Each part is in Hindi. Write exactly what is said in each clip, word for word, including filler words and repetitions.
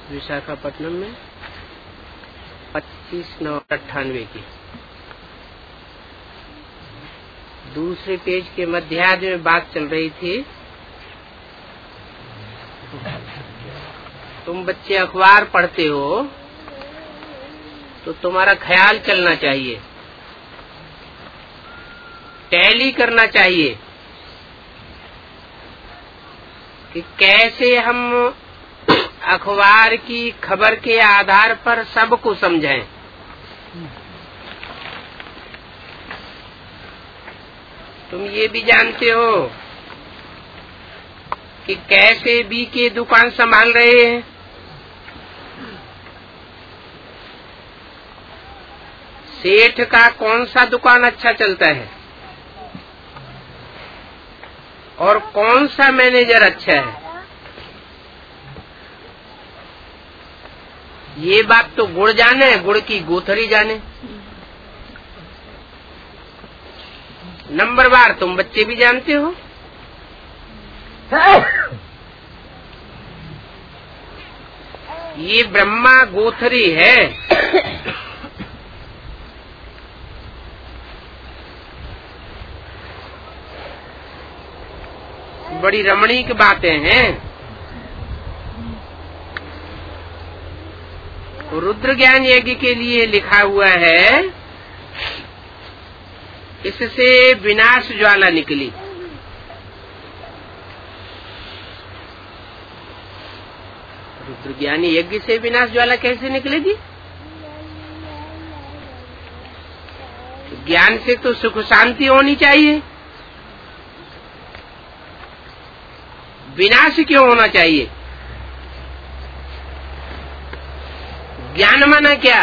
विशाखापट्टनम में पच्चीस नौ अट्ठानवे की दूसरे पेज के मध्यार्ध में बात चल रही थी। तुम बच्चे अखबार पढ़ते हो तो तुम्हारा ख्याल चलना चाहिए, टैली करना चाहिए कि कैसे हम अखबार की खबर के आधार पर सबको समझें। तुम ये भी जानते हो कि कैसे बी के दुकान संभाल रहे हैं, सेठ का कौन सा दुकान अच्छा चलता है और कौन सा मैनेजर अच्छा है, ये बात तो गुड़ जाने, गुड़ की गोथरी जाने। नंबर बार तुम बच्चे भी जानते हो। ये ब्रह्मा गोथरी है, बड़ी रमणीक बातें हैं। रुद्र ज्ञान यज्ञ के लिए लिखा हुआ है, इससे विनाश ज्वाला निकली। रुद्र ज्ञान यज्ञ से विनाश ज्वाला कैसे निकलेगी? ज्ञान से तो सुख शांति होनी चाहिए, विनाश क्यों होना चाहिए? ज्ञान माना क्या?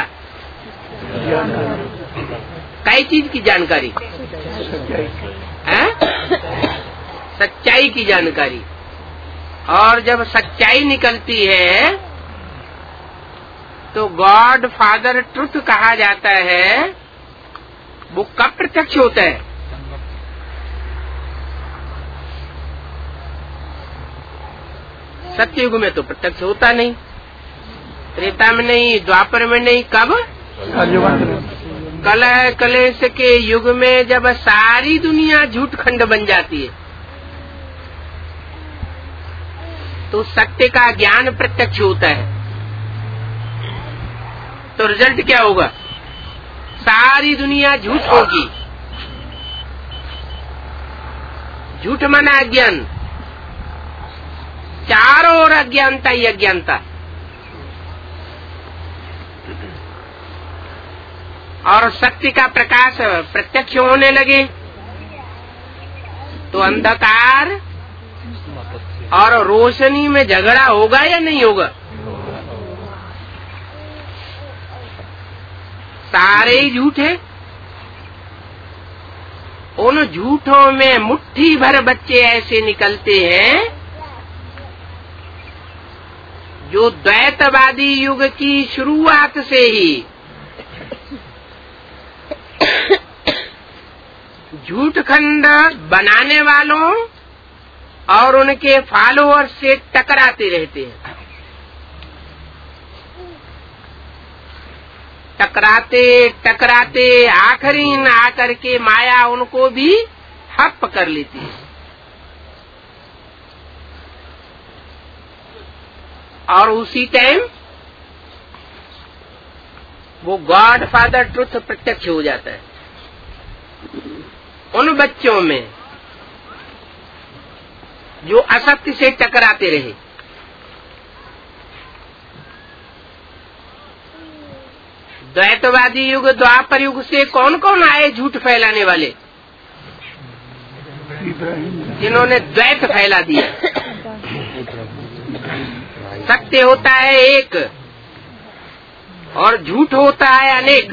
कई चीज की जानकारी है, सच्चाई की जानकारी। और जब सच्चाई निकलती है तो गॉड फादर ट्रुथ कहा जाता है, वो कब प्रत्यक्ष होता है? सत्ययुग में तो प्रत्यक्ष होता नहीं, त्रेता में नहीं, द्वापर में नहीं, कब? कलह कलेश के युग में जब सारी दुनिया झूठ खंड बन जाती है तो सत्य का ज्ञान प्रत्यक्ष होता है। तो रिजल्ट क्या होगा? सारी दुनिया झूठ होगी। झूठ माना अज्ञान, चारों ओर अज्ञानता ही अज्ञानता। और सत्य का प्रकाश प्रत्यक्ष होने लगे तो अंधकार और रोशनी में झगड़ा होगा या नहीं होगा? सारे ही झूठ है। उन झूठों में मुट्ठी भर बच्चे ऐसे निकलते हैं जो द्वैतवादी युग की शुरुआत से ही झूठ खंड बनाने वालों और उनके फॉलोअर से टकराते रहते हैं। टकराते टकराते आखिरी न आकर के माया उनको भी हप कर लेती है। और उसी टाइम वो गॉड फादर ट्रुथ प्रत्यक्ष हो जाता है उन बच्चों में जो असत्य से टकराते रहे। द्वैतवादी युग द्वापर युग से कौन कौन आए झूठ फैलाने वाले, जिन्होंने द्वैत फैला दिया। सत्य होता है एक और झूठ होता है अनेक।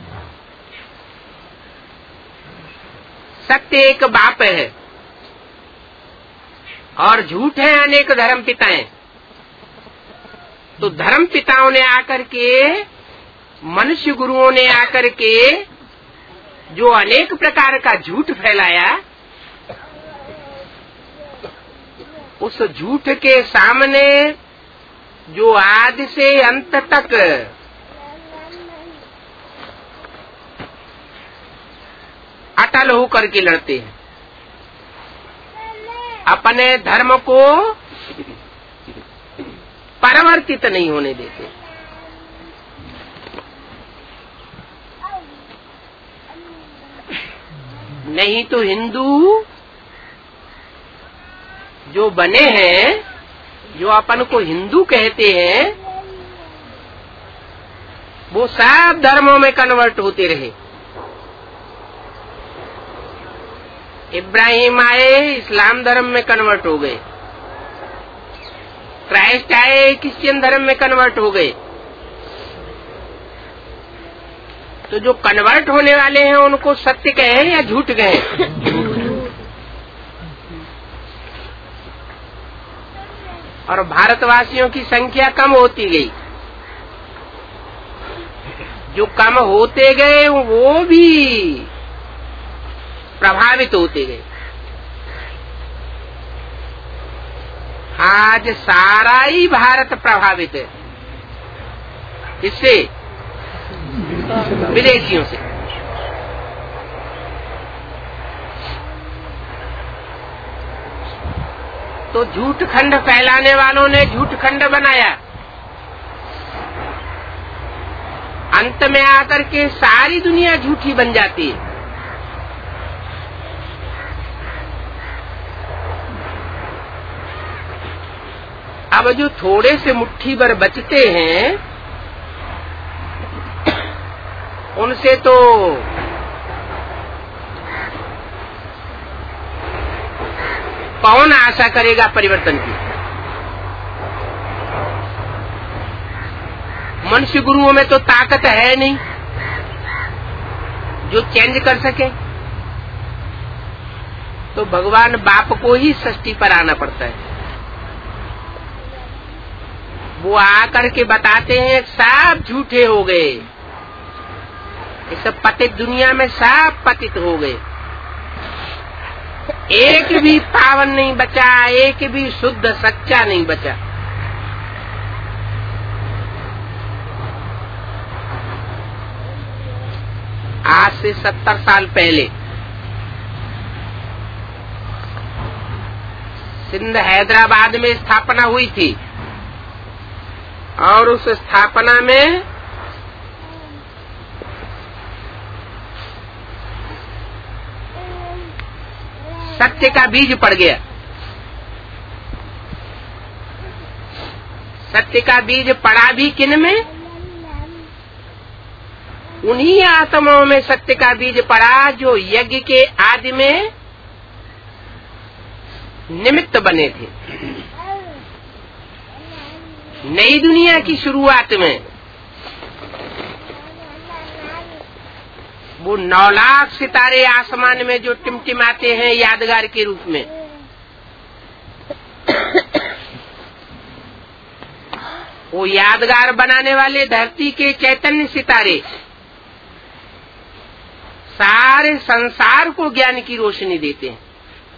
सत्य एक बाप है और झूठ है अनेक धर्म पिताएं। तो धर्म पिताओं ने आकर के, मनुष्य गुरुओं ने आकर के जो अनेक प्रकार का झूठ फैलाया, उस झूठ के सामने जो आदि से अंत तक अटल होकर के लड़ते हैं, अपने धर्म को परिवर्तित नहीं होने देते। नहीं तो हिंदू जो बने हैं, जो अपन को हिंदू कहते हैं, वो सब धर्मों में कन्वर्ट होते रहे। इब्राहिम आए, इस्लाम धर्म में कन्वर्ट हो गए। क्राइस्ट आए, क्रिश्चियन धर्म में कन्वर्ट हो गए। तो जो कन्वर्ट होने वाले हैं उनको सत्य कहे या झूठ कहे? और भारतवासियों की संख्या कम होती गई। जो कम होते गए वो भी प्रभावित होते गए। आज सारा ही भारत प्रभावित है। इससे विदेशियों से। तो झूठ खंड फैलाने वालों ने झूठ खंड बनाया। अंत में आकर के सारी दुनिया झूठी बन जाती है। अब जो थोड़े से मुट्ठी भर बचते हैं, उनसे तो कौन आशा करेगा परिवर्तन की? मनुष्य गुरुओं में तो ताकत है नहीं जो चेंज कर सके। तो भगवान बाप को ही सृष्टि पर आना पड़ता है। वो आकर के बताते हैं सब झूठे हो गए, इस पतित दुनिया में सब पतित हो गए, एक भी पावन नहीं बचा, एक भी शुद्ध सच्चा नहीं बचा। आज से सत्तर साल पहले सिंध हैदराबाद में स्थापना हुई थी और उस स्थापना में सत्य का बीज पड़ गया। सत्य का बीज पड़ा भी किन में? उन्हीं आत्माओं में सत्य का बीज पड़ा जो यज्ञ के आदि में निमित्त बने थे। नई दुनिया की शुरुआत में वो नौ लाख सितारे आसमान में जो टिमटिमाते हैं यादगार के रूप में, वो यादगार बनाने वाले धरती के चैतन्य सितारे सारे संसार को ज्ञान की रोशनी देते हैं।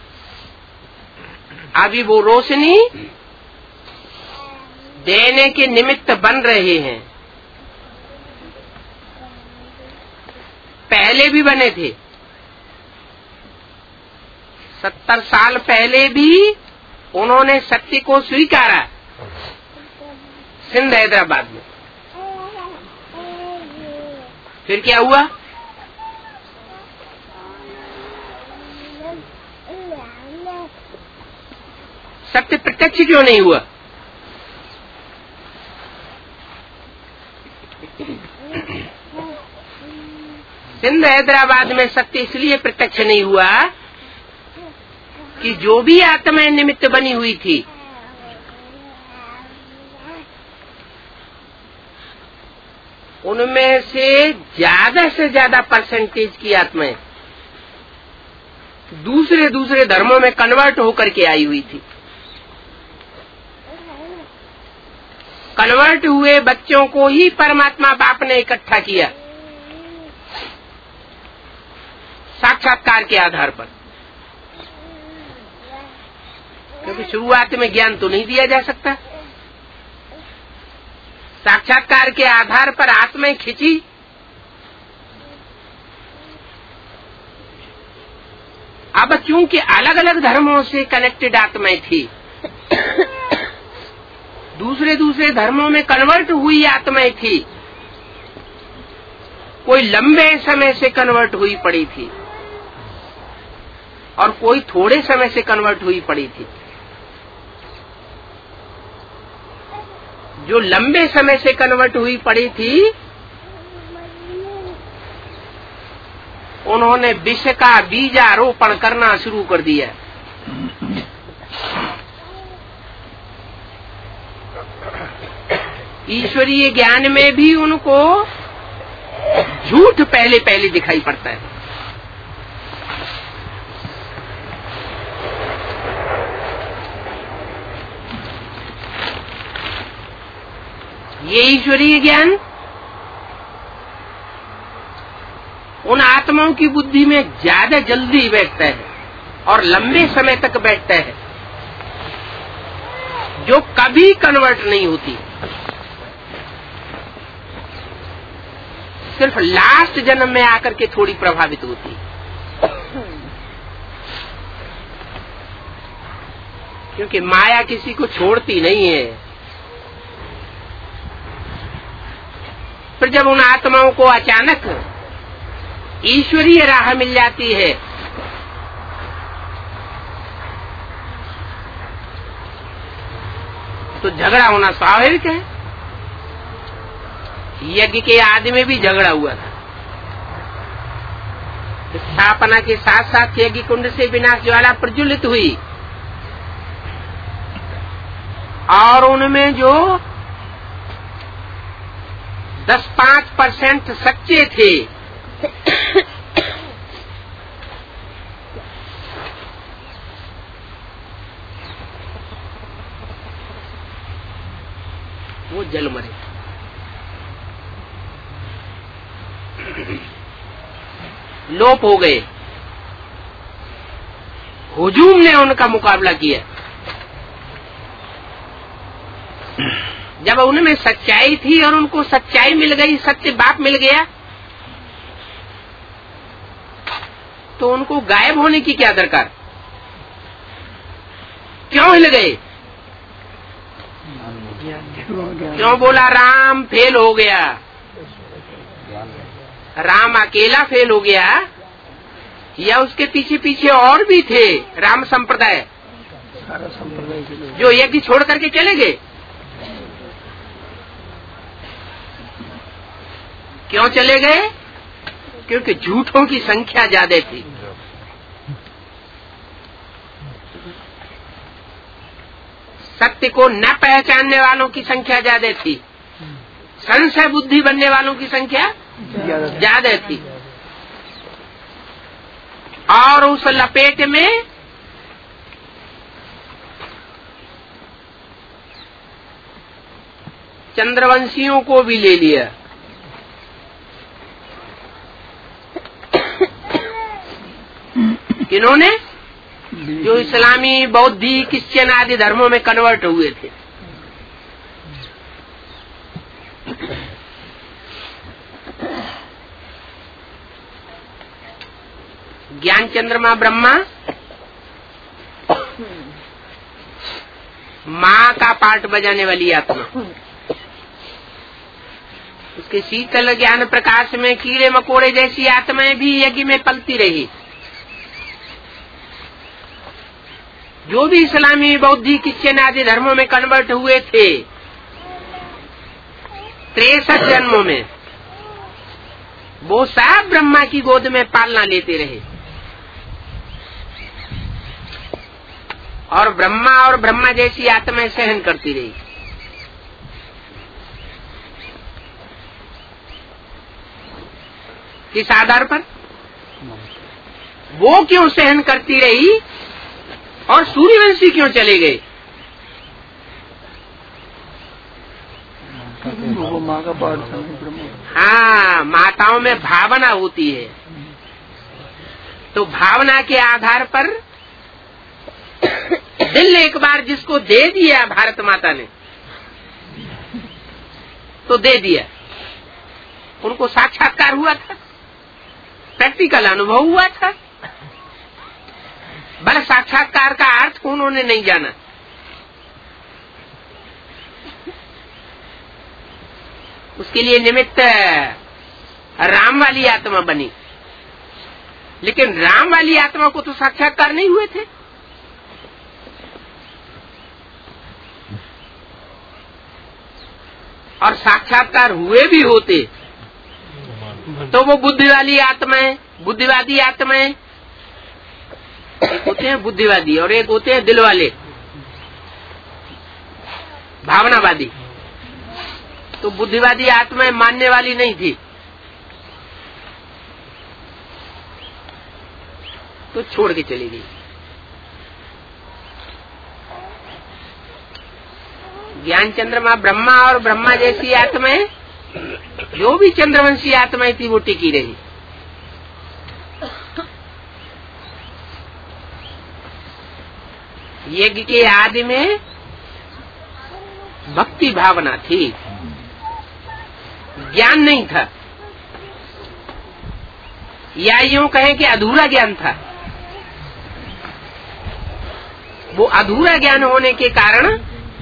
अभी वो रोशनी देने के निमित्त बन रहे हैं। पहले भी बने थे, सत्तर साल पहले भी उन्होंने सत्य को स्वीकारा सिंध हैदराबाद में। फिर क्या हुआ? सत्य प्रत्यक्ष क्यों नहीं हुआ? सिंध हैदराबाद में सत्य इसलिए प्रत्यक्ष नहीं हुआ कि जो भी आत्माएं निमित्त बनी हुई थी, उनमें से ज्यादा से ज्यादा परसेंटेज की आत्माएं दूसरे दूसरे धर्मों में कन्वर्ट होकर के आई हुई थी। कन्वर्ट हुए बच्चों को ही परमात्मा बाप ने इकट्ठा किया साक्षात्कार के आधार पर, क्योंकि शुरुआत में ज्ञान तो नहीं दिया जा सकता। साक्षात्कार के आधार पर आत्माएं खिंची, अब चूंकि अलग अलग धर्मों से कनेक्टेड आत्माएं थी, दूसरे दूसरे धर्मों में कन्वर्ट हुई आत्माएं थी, कोई लंबे समय से कन्वर्ट हुई पड़ी थी और कोई थोड़े समय से कन्वर्ट हुई पड़ी थी। जो लंबे समय से कन्वर्ट हुई पड़ी थी, उन्होंने विष का बीजारोपण करना शुरू कर दिया। ईश्वरीय ज्ञान में भी उनको झूठ पहले पहले दिखाई पड़ता है। ये ईश्वरीय ज्ञान उन आत्माओं की बुद्धि में ज्यादा जल्दी बैठता है और लंबे समय तक बैठता है, जो कभी कन्वर्ट नहीं होती। सिर्फ लास्ट जन्म में आकर के थोड़ी प्रभावित होती। क्योंकि माया किसी को छोड़ती नहीं है। फिर जब उन आत्माओं को अचानक ईश्वरीय राह मिल जाती है, तो झगड़ा होना स्वाभाविक है। यज्ञ के आदि में भी झगड़ा हुआ था। स्थापना के साथ साथ यज्ञ कुंड से विनाश ज्वाला प्रज्वलित हुई और उनमें जो दस पांच परसेंट सच्चे थे, वो जल मरे। लोप हो गए। हुजूम ने उनका मुकाबला किया। जब उनमें सच्चाई थी और उनको सच्चाई मिल गई, सत्य बाप मिल गया, तो उनको गायब होने की क्या दरकार? क्यों हिल गए? क्यों बोला राम फेल हो गया? राम अकेला फेल हो गया या उसके पीछे पीछे और भी थे राम संप्रदाय जो यज्ञ छोड़ करके चले गए? क्यों चले गए? क्योंकि झूठों की संख्या ज्यादा थी। सत्य को न पहचानने वालों की संख्या ज्यादा थी। संशय बुद्धि बनने वालों की संख्या ज्यादा थी। और उस लपेट में चंद्रवंशियों को भी ले लिया। किन्होंने? जो इस्लामी, बौद्धी, क्रिश्चियन आदि धर्मों में कन्वर्ट हुए थे। ज्ञान चंद्रमा ब्रह्मा माँ का पार्ट बजाने वाली आत्मा, उसके शीतल ज्ञान प्रकाश में कीड़े मकोड़े जैसी आत्माएं भी यज्ञ में पलती रही। जो भी इस्लामी, बौद्धी, क्रिश्चियन आदि धर्मों में कन्वर्ट हुए थे तिरसठ जन्मों में, वो सब ब्रह्मा की गोद में पालना लेते रहे और ब्रह्मा और ब्रह्मा जैसी आत्माएं सहन करती रही। किस आधार पर? वो क्यों सहन करती रही और सूर्यवंशी क्यों चले गए? वो माँ का पाठ था। हाँ, माताओं में भावना होती है, तो भावना के आधार पर दिल एक बार जिसको दे दिया भारत माता ने, तो दे दिया। उनको साक्षात्कार हुआ था, प्रैक्टिकल अनुभव हुआ था, बल साक्षात्कार का अर्थ उन्होंने नहीं जाना। उसके लिए निमित्त राम वाली आत्मा बनी, लेकिन राम वाली आत्मा को तो साक्षात्कार नहीं हुए थे। और साक्षात्कार हुए भी होते तो वो बुद्धि वाली आत्माएं, बुद्धिवादी आत्माएं, एक होते हैं बुद्धिवादी और एक होते हैं दिल वाले, भावनावादी। तो बुद्धिवादी आत्माएं मानने वाली नहीं थी, तो छोड़ के चली गई। ज्ञान चंद्रमा ब्रह्मा और ब्रह्मा जैसी आत्माएं, जो भी चंद्रवंशी आत्माएं थी, वो टिकी रही। यज्ञ के आदि में भक्ति भावना थी, ज्ञान नहीं था, या यूं कहें कि अधूरा ज्ञान था। वो अधूरा ज्ञान होने के कारण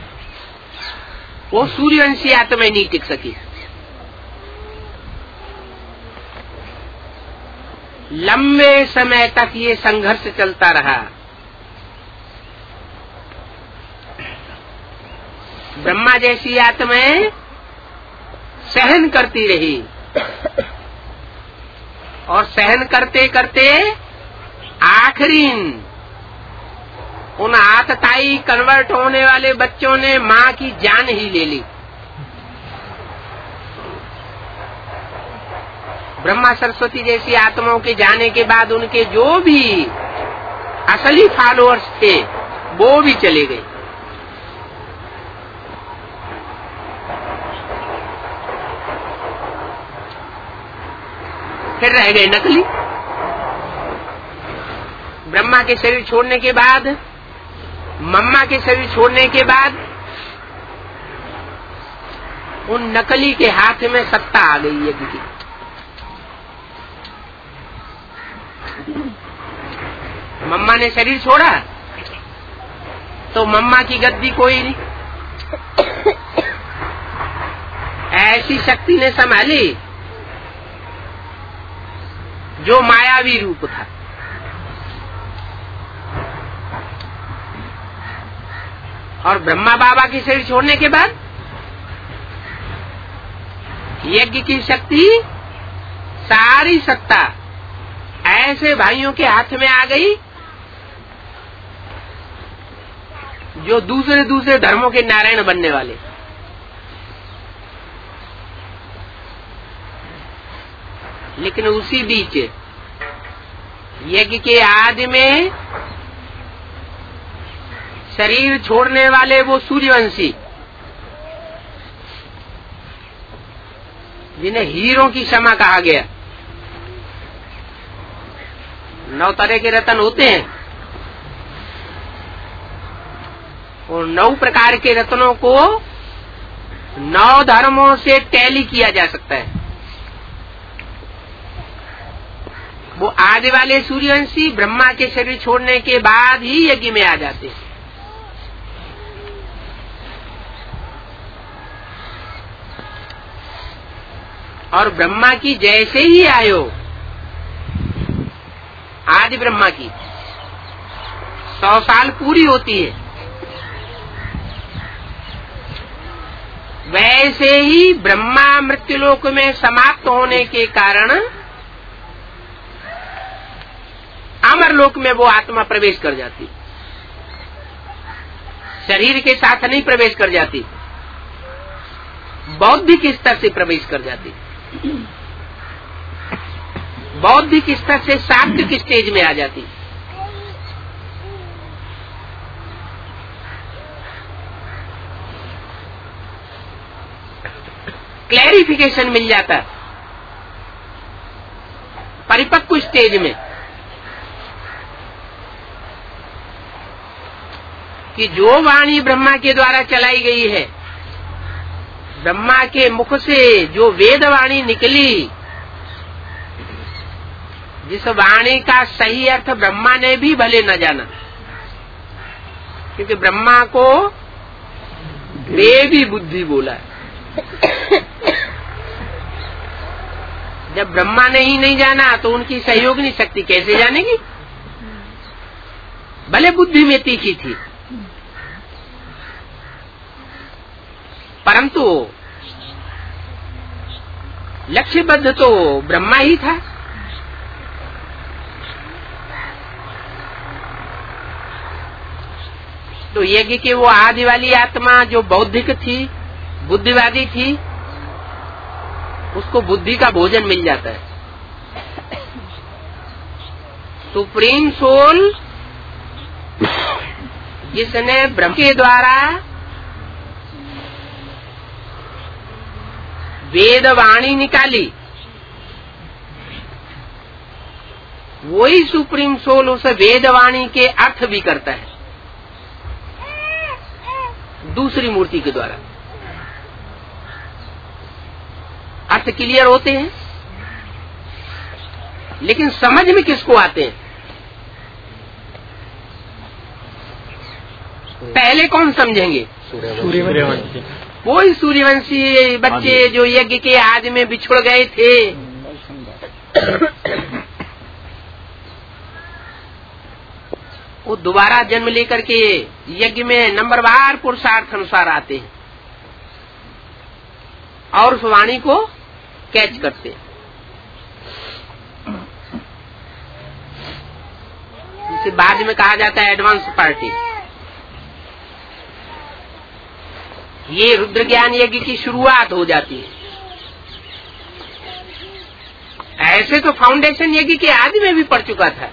वो सूर्यवंशी आत्मा नहीं टिक सकी। लंबे समय तक ये संघर्ष चलता रहा। ब्रह्मा जैसी आत्माएं सहन करती रही और सहन करते करते आखिरी उन आतताई कन्वर्ट होने वाले बच्चों ने माँ की जान ही ले ली। ब्रह्मा सरस्वती जैसी आत्माओं के जाने के बाद उनके जो भी असली फॉलोअर्स थे वो भी चले गए। फिर रह गए नकली। ब्रह्मा के शरीर छोड़ने के बाद, मम्मा के शरीर छोड़ने के बाद उन नकली के हाथ में सत्ता आ गई यज्ञ की। मम्मा ने शरीर छोड़ा तो मम्मा की गद्दी कोई नहीं, ऐसी शक्ति ने संभाली जो मायावी रूप था। और ब्रह्मा बाबा की शरीर छोड़ने के बाद यज्ञ की शक्ति, सारी सत्ता ऐसे भाइयों के हाथ में आ गई जो दूसरे दूसरे धर्मों के नारायण बनने वाले। लेकिन उसी बीच यज्ञ के आदि में शरीर छोड़ने वाले वो सूर्यवंशी, जिन्हें हीरों की क्षमा कहा गया। नौ तरह के रत्न होते हैं, और नौ प्रकार के रत्नों को नौ धर्मों से टैली किया जा सकता है। वो आदि वाले सूर्यवंशी ब्रह्मा के शरीर छोड़ने के बाद ही यज्ञ में आ जाते हैं। और ब्रह्मा की जैसे ही आयो, आदि ब्रह्मा की सौ साल पूरी होती है, वैसे ही ब्रह्मा मृत्युलोक में समाप्त होने के कारण अमरलोक में वो आत्मा प्रवेश कर जाती, शरीर के साथ नहीं प्रवेश कर जाती, बौद्धिक स्तर से प्रवेश कर जाती। बौद्धिक स्तर से सात्विक स्टेज में आ जाती। क्लैरिफिकेशन मिल जाता परिपक्व स्टेज में कि जो वाणी ब्रह्मा के द्वारा चलाई गई है ब्रह्मा के मुख से जो वेदवाणी निकली, जिस वाणी का सही अर्थ ब्रह्मा ने भी भले न जाना, क्योंकि ब्रह्मा को देवी बुद्धि बोला है। जब ब्रह्मा ने ही नहीं जाना तो उनकी सहयोगिनी शक्ति कैसे जानेगी? भले बुद्धि में तीखी थी, परंतु लक्ष्यबद्ध तो ब्रह्मा ही था। तो यज्ञ की वो आदि वाली आत्मा जो बौद्धिक थी, बुद्धिवादी थी, उसको बुद्धि का भोजन मिल जाता है। सुप्रीम सोल जिसने ब्रह्म के द्वारा वेदवाणी निकाली, वही सुप्रीम सोल उस वेदवाणी के अर्थ भी करता है दूसरी मूर्ति के द्वारा। अर्थ क्लियर होते हैं, लेकिन समझ में किसको आते हैं? पहले कौन समझेंगे? सूर्यवंशी। वही सूर्यवंशी बच्चे जो यज्ञ के आदि में बिछुड़ गए थे, वो दोबारा जन्म लेकर के यज्ञ में नंबरवार पुरुषार्थ अनुसार आते हैं और उस वाणी को कैच करते हैं। जिसे बाद में कहा जाता है एडवांस पार्टी। ये रुद्र ज्ञान यज्ञ की शुरुआत हो जाती है। ऐसे तो फाउंडेशन यज्ञ के आदि में भी पड़ चुका था,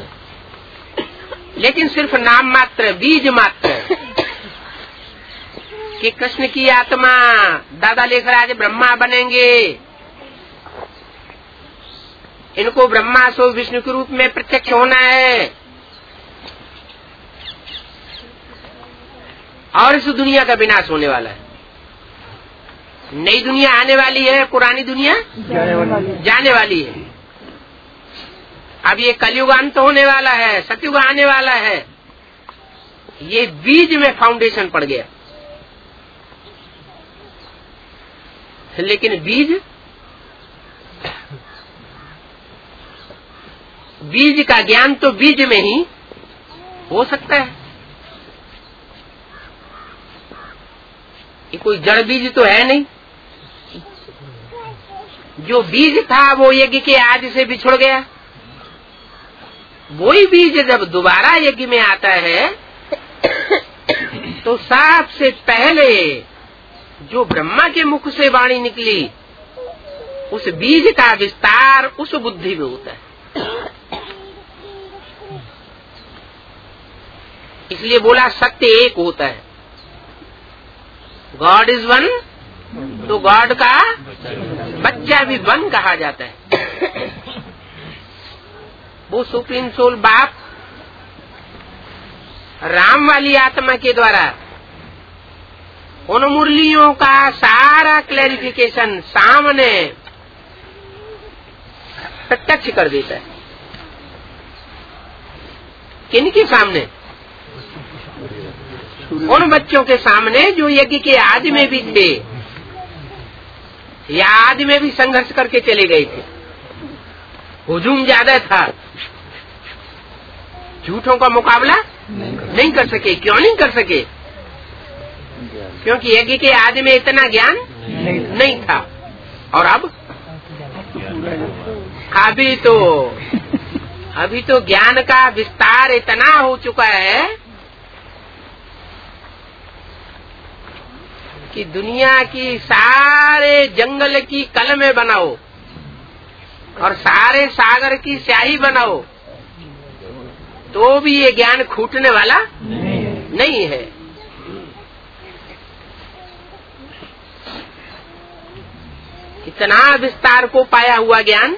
लेकिन सिर्फ नाम मात्र, बीज मात्र कि कृष्ण की आत्मा दादा लेखराज ब्रह्मा बनेंगे, इनको ब्रह्मा सो विष्णु के रूप में प्रत्यक्ष होना है और इस दुनिया का विनाश होने वाला है। नई दुनिया आने वाली है, पुरानी दुनिया जाने वाली, जाने वाली है। अब ये कलयुग अंत होने वाला है, सतयुग आने वाला है। ये बीज में फाउंडेशन पड़ गया, लेकिन बीज बीज का ज्ञान तो बीज में ही हो सकता है। ये कोई जड़ बीज तो है नहीं। जो बीज था वो यज्ञ के आदि से बिछुड़ गया। वही बीज जब दोबारा यज्ञ में आता है तो सबसे पहले जो ब्रह्मा के मुख से वाणी निकली, उस बीज का विस्तार उस बुद्धि में होता है। इसलिए बोला सत्य एक होता है। गॉड इज वन, तो गॉड का बच्चा भी वन कहा जाता है। वो सुप्रीम सोल बाप राम वाली आत्मा के द्वारा उन मुरलियों का सारा क्लैरिफिकेशन सामने प्रत्यक्ष कर देता है। किनके सामने? उन बच्चों के सामने जो यज्ञ के आदि में भी थे या आदि में भी संघर्ष करके चले गए थे। हुजूम ज्यादा था, झूठों का मुकाबला नहीं, नहीं कर सके। क्यों नहीं कर सके? क्योंकि यज्ञ के आदि में इतना ज्ञान नहीं, नहीं था। और अब अभी तो अभी तो ज्ञान का विस्तार इतना हो चुका है कि दुनिया की सारे जंगल की कलमें बनाओ और सारे सागर की स्याही बनाओ तो भी ये ज्ञान खूटने वाला नहीं है, नहीं है। इतना विस्तार को पाया हुआ ज्ञान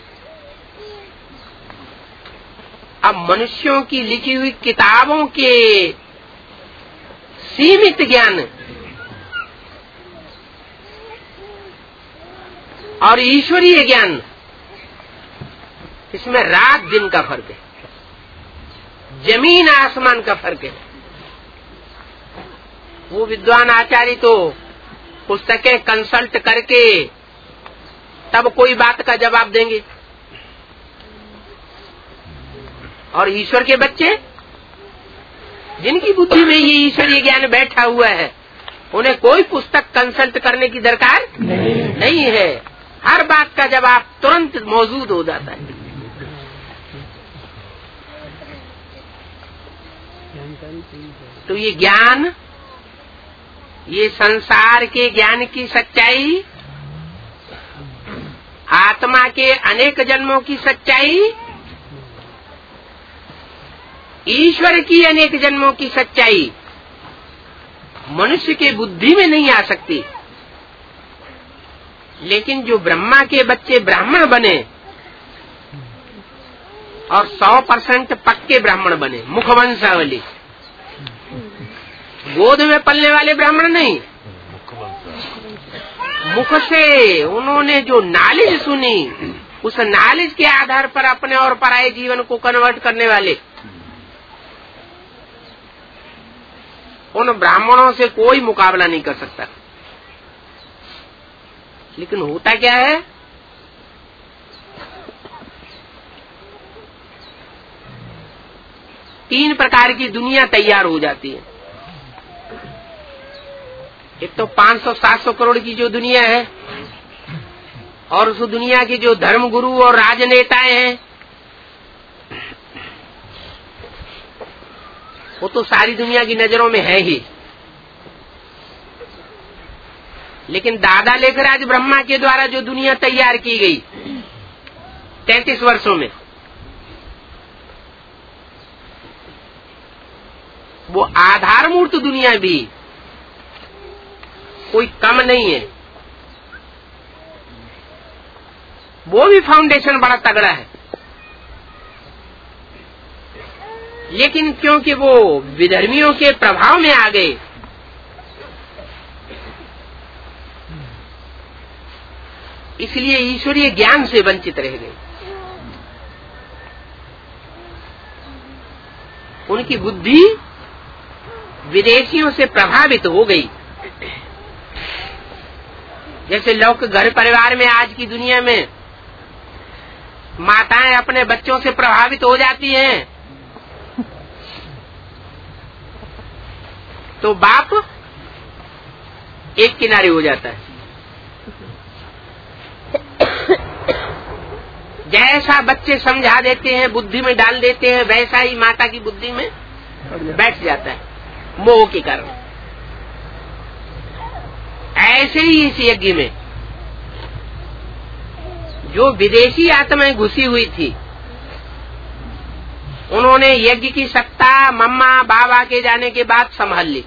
अब मनुष्यों की लिखी हुई किताबों के सीमित ज्ञान और ईश्वरीय ज्ञान, इसमें रात दिन का फर्क है, जमीन आसमान का फर्क है। वो विद्वान आचार्य तो पुस्तकें कंसल्ट करके तब कोई बात का जवाब देंगे, और ईश्वर के बच्चे जिनकी बुद्धि में ये ईश्वरीय ज्ञान बैठा हुआ है, उन्हें कोई पुस्तक कंसल्ट करने की दरकार नहीं, नहीं है। हर बात का जवाब तुरंत मौजूद हो जाता है। तो ये ज्ञान, ये संसार के ज्ञान की सच्चाई, आत्मा के अनेक जन्मों की सच्चाई, ईश्वर की अनेक जन्मों की सच्चाई मनुष्य के बुद्धि में नहीं आ सकती। लेकिन जो ब्रह्मा के बच्चे ब्राह्मण बने और सौ परसेंट पक्के ब्राह्मण बने, मुखवंशावली, गोद में पलने वाले ब्राह्मण नहीं, मुख से उन्होंने जो नॉलेज सुनी, उस नॉलेज के आधार पर अपने और पराये जीवन को कन्वर्ट करने वाले, उन ब्राह्मणों से कोई मुकाबला नहीं कर सकता। लेकिन होता क्या है, तीन प्रकार की दुनिया तैयार हो जाती है। एक तो पाँच सौ सात सौ करोड़ की जो दुनिया है, और उस दुनिया के जो धर्म गुरु और राजनेताएं हैं, वो तो सारी दुनिया की नजरों में है ही। लेकिन दादा लेखराज ब्रह्मा के द्वारा जो दुनिया तैयार की गई तैंतीस वर्षों में, वो आधारमूर्त दुनिया भी कोई कम नहीं है, वो भी फाउंडेशन बड़ा तगड़ा है। लेकिन क्योंकि वो विधर्मियों के प्रभाव में आ गए, इसलिए ईश्वरीय ज्ञान से वंचित रह गए। उनकी बुद्धि विदेशियों से प्रभावित हो गई। जैसे लोग घर परिवार में आज की दुनिया में माताएं अपने बच्चों से प्रभावित हो जाती हैं, तो बाप एक किनारे हो जाता है। जैसा बच्चे समझा देते हैं, बुद्धि में डाल देते हैं, वैसा ही माता की बुद्धि में बैठ जाता है, मोह के कारण। ऐसे ही इस यज्ञ में जो विदेशी आत्माएं घुसी हुई थी, उन्होंने यज्ञ की सत्ता मम्मा बाबा के जाने के बाद संभाल ली,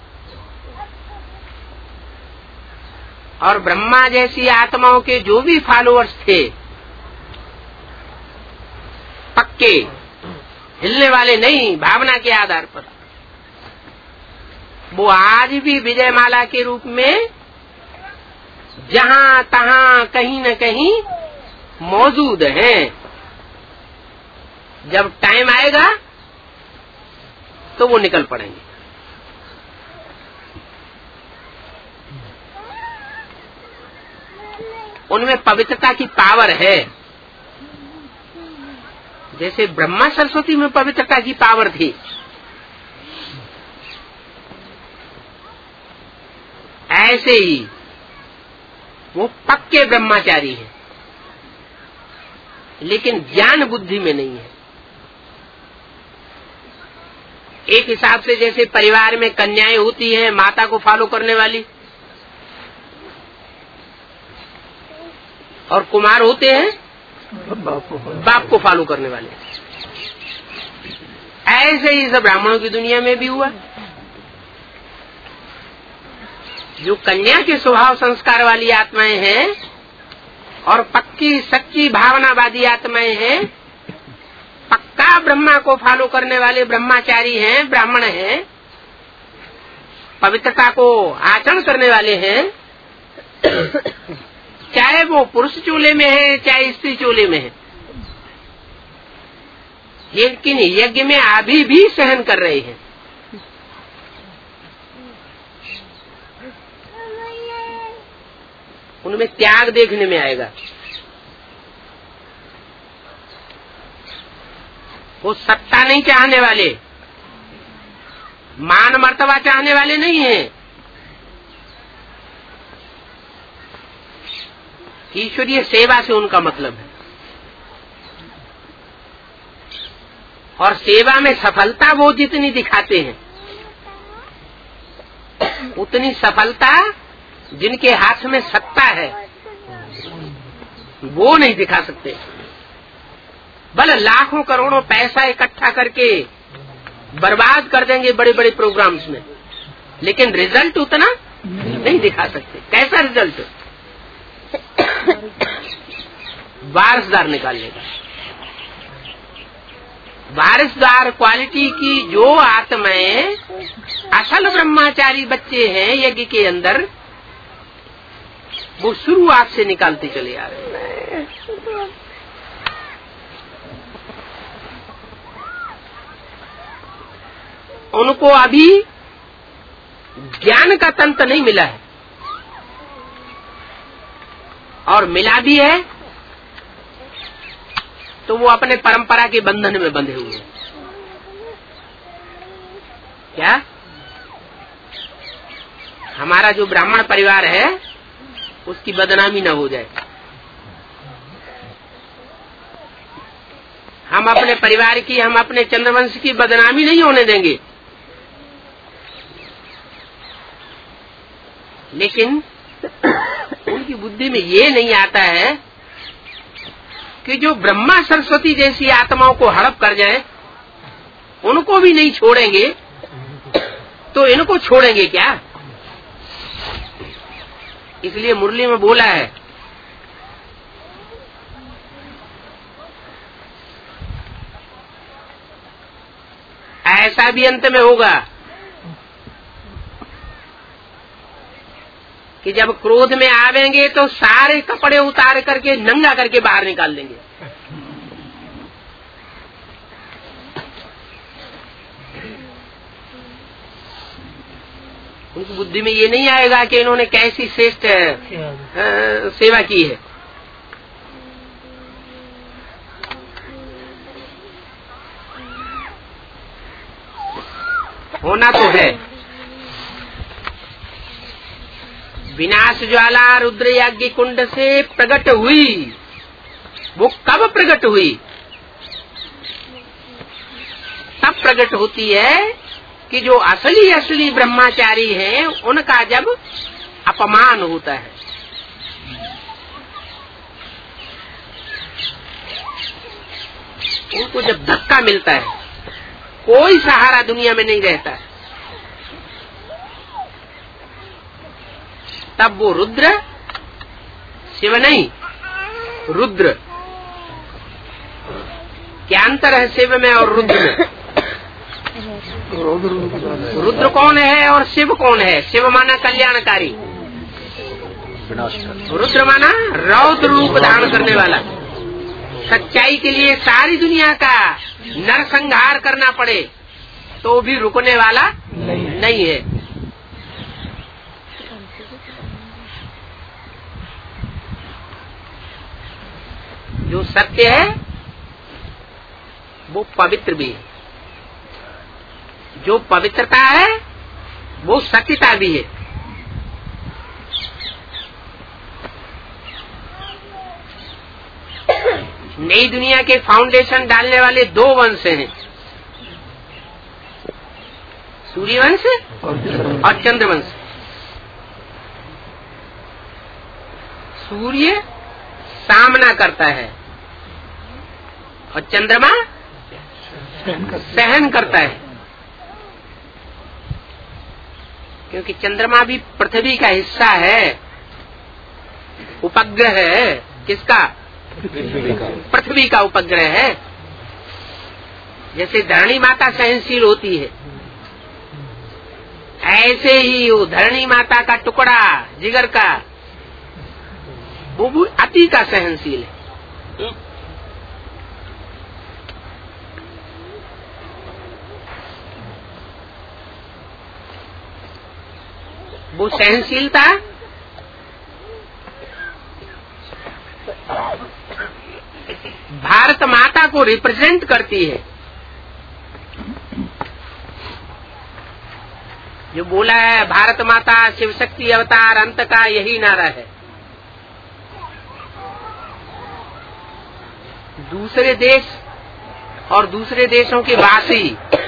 और ब्रह्मा जैसी आत्माओं के जो भी फॉलोअर्स थे, पक्के, हिलने वाले नहीं, भावना के आधार पर, वो आज भी विजयमाला के रूप में जहां तहां कहीं न कहीं मौजूद हैं। जब टाइम आएगा तो वो निकल पड़ेंगे। उनमें पवित्रता की पावर है, जैसे ब्रह्मा सरस्वती में पवित्रता की पावर थी, ऐसे ही वो पक्के ब्रह्मचारी हैं, लेकिन ज्ञान बुद्धि में नहीं है। एक हिसाब से जैसे परिवार में कन्याएं होती हैं माता को फॉलो करने वाली, और कुमार होते हैं बाप को फॉलो करने वाले, ऐसे ही सब ब्राह्मणों की दुनिया में भी हुआ। जो कन्या के स्वभाव संस्कार वाली आत्माएं हैं और पक्की सच्ची भावनावादी आत्माएं हैं, पक्का ब्रह्मा को फॉलो करने वाले ब्रह्मचारी हैं, ब्राह्मण हैं, पवित्रता को आचरण करने वाले हैं, चाहे वो पुरुष चूल्हे में है चाहे स्त्री चूल्हे में है, लेकिन यज्ञ में अभी भी सहन कर रहे हैं। उनमें त्याग देखने में आएगा। वो सत्ता नहीं चाहने वाले, मान मर्तबा चाहने वाले नहीं हैं। ईश्वरीय सेवा से उनका मतलब है, और सेवा में सफलता वो जितनी दिखाते हैं उतनी सफलता जिनके हाथ में सत्ता है वो नहीं दिखा सकते। भले लाखों करोड़ों पैसा इकट्ठा करके बर्बाद कर देंगे बड़े बड़े प्रोग्राम्स में, लेकिन रिजल्ट उतना नहीं दिखा सकते। कैसा रिजल्ट? वारसदार निकाल लेगा। वारसदार क्वालिटी की जो आत्माएं असल ब्रह्मचारी बच्चे हैं यज्ञ के अंदर, वो शुरुआत से निकालते चले आ रहे हैं। उनको अभी ज्ञान का तंत्र नहीं मिला है, और मिला भी है तो वो अपने परंपरा के बंधन में बंधे हुए हैं। क्या हमारा जो ब्राह्मण परिवार है उसकी बदनामी न हो जाए? हम अपने परिवार की, हम अपने चंद्रवंश की बदनामी नहीं होने देंगे, लेकिन उनकी बुद्धि में ये नहीं आता है कि जो ब्रह्मा सरस्वती जैसी आत्माओं को हड़प कर जाए उनको भी नहीं छोड़ेंगे तो इनको छोड़ेंगे क्या? इसलिए मुरली में बोला है, ऐसा भी अंत में होगा कि जब क्रोध में आवेंगे तो सारे कपड़े उतार करके नंगा करके बाहर निकाल देंगे। उनकी बुद्धि में ये नहीं आएगा कि इन्होंने कैसी श्रेष्ठ सेवा की है। होना तो है। विनाश ज्वाला रुद्र यज्ञ कुंड से प्रकट हुई। वो कब प्रकट हुई? तब प्रकट होती है कि जो असली असली ब्रह्मचारी हैं उनका जब अपमान होता है, उनको जब धक्का मिलता है, कोई सहारा दुनिया में नहीं रहता है, तब वो रुद्र, शिव नहीं रुद्र। क्या अंतर है शिव में और रुद्र में? रुद्र कौन है और शिव कौन है? शिव माना कल्याणकारी, रुद्र माना रौद्र रूप धारण करने वाला। सच्चाई के लिए सारी दुनिया का नरसंहार करना पड़े तो भी रुकने वाला नहीं है। जो सत्य है वो पवित्र भी है, जो पवित्रता है वो सत्यता भी है। नई दुनिया के फाउंडेशन डालने वाले दो वंश हैं, सूर्यवंश और चंद्रवंश। सूर्य सामना करता है और चंद्रमा सहन करता है, क्योंकि चंद्रमा भी पृथ्वी का हिस्सा है, उपग्रह है। किसका? पृथ्वी का उपग्रह है। जैसे धरणी माता सहनशील होती है, ऐसे ही वो धरणी माता का टुकड़ा जिगर का वो भी अति का सहनशील है। वो सहनशीलता भारत माता को रिप्रेजेंट करती है। जो बोला है भारत माता शिव शक्ति अवतार अंत का, यही नारा है। दूसरे देश और दूसरे देशों के वासी